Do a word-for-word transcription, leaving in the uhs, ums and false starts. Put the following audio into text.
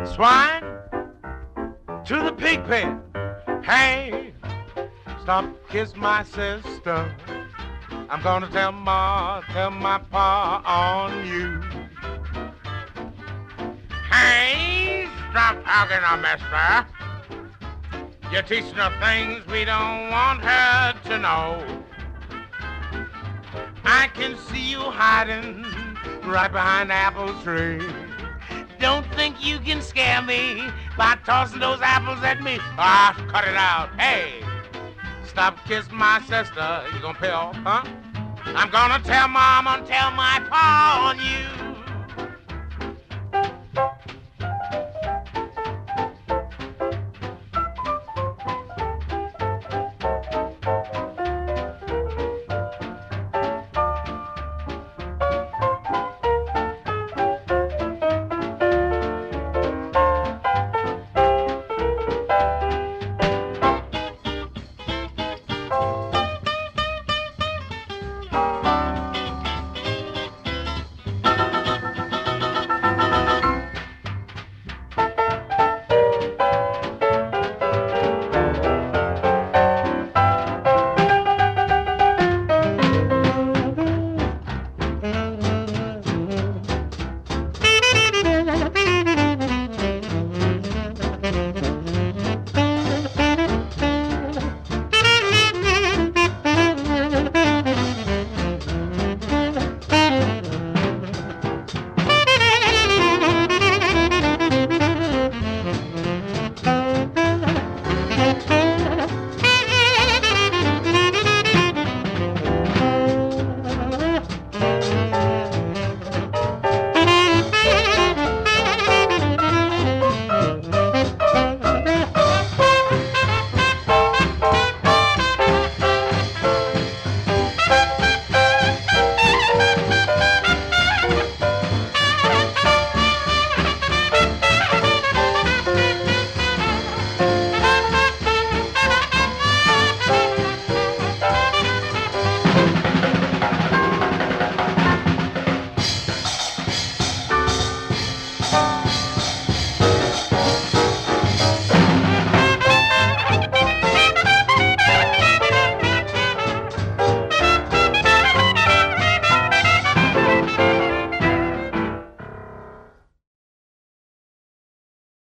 swine to the pig pen. Hey, stop kiss my sister. I'm gonna tell ma, tell my pa on you. Hey, stop talking to mister. You're teaching her things we don't want her to know. I can see you hiding right behind the apple tree. Don't think you can scare me by tossing those apples at me. Ah, cut it out. Hey, stop kissing my sister. You gonna pay off, huh? I'm gonna tell mom and tell my pa on you.